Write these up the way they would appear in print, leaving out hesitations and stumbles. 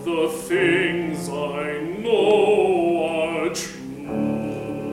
The things I know are true.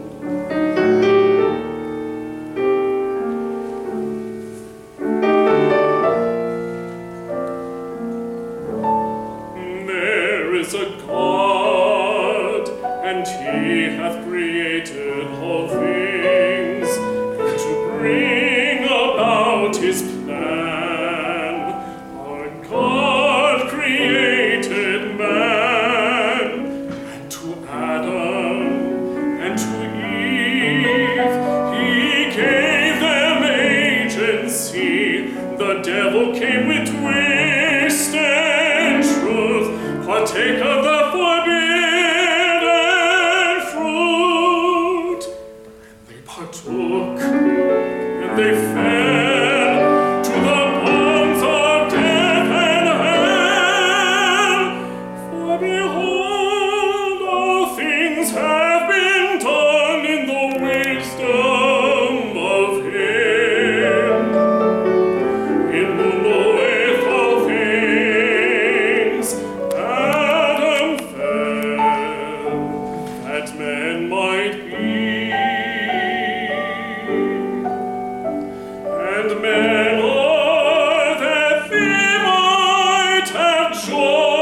There is a God, and He hath created all things to bring about His plan. Our God created man, and to Adam and to Eve He gave them agency. The devil came with twisted truth, partake of the forbidden fruit. They partook, and they fell to the bonds of death and hell. For behold, all things have been done in the wisdom of Him, in who knoweth all things. Adam fell, that men might be, and men are that they might have joy.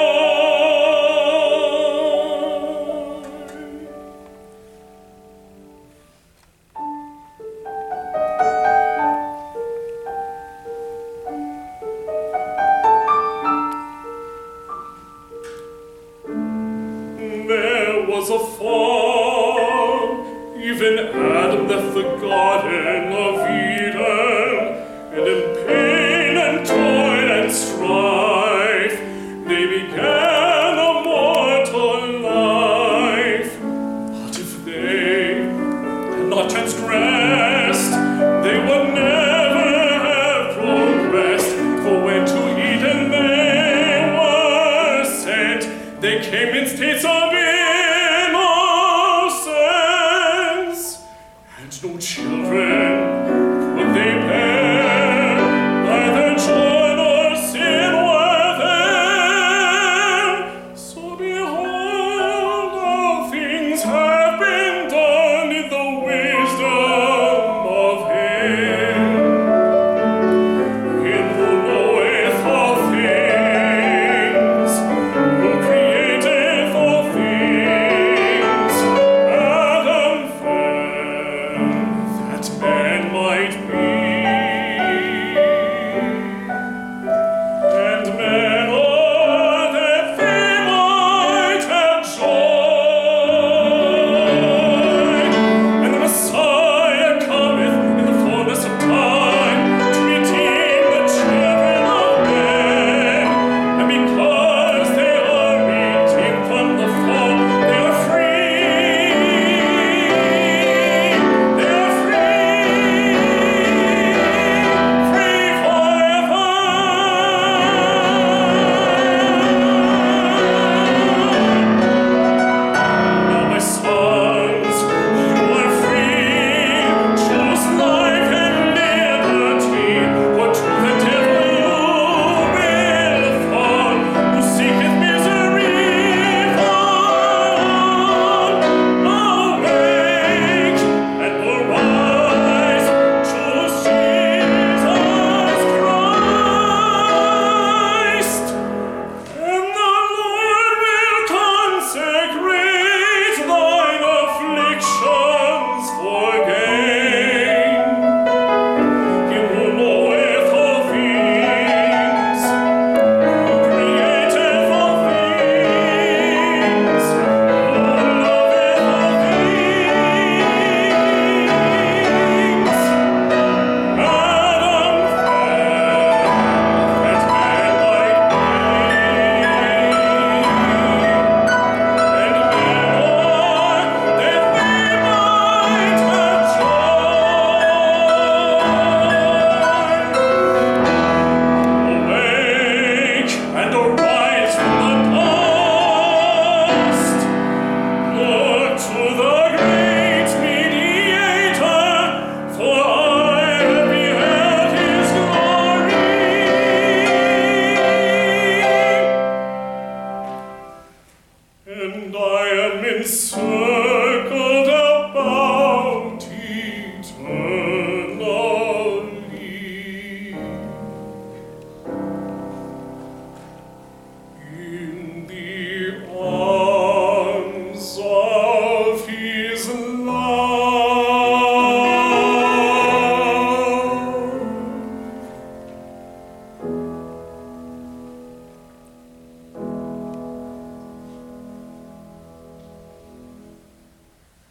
There was a fall, even Adam left the Garden of Eden, and in pain and toil and strife they began a mortal life. But if they had not transgressed, they would never have progressed. For when to Eden they were sent, they came in states of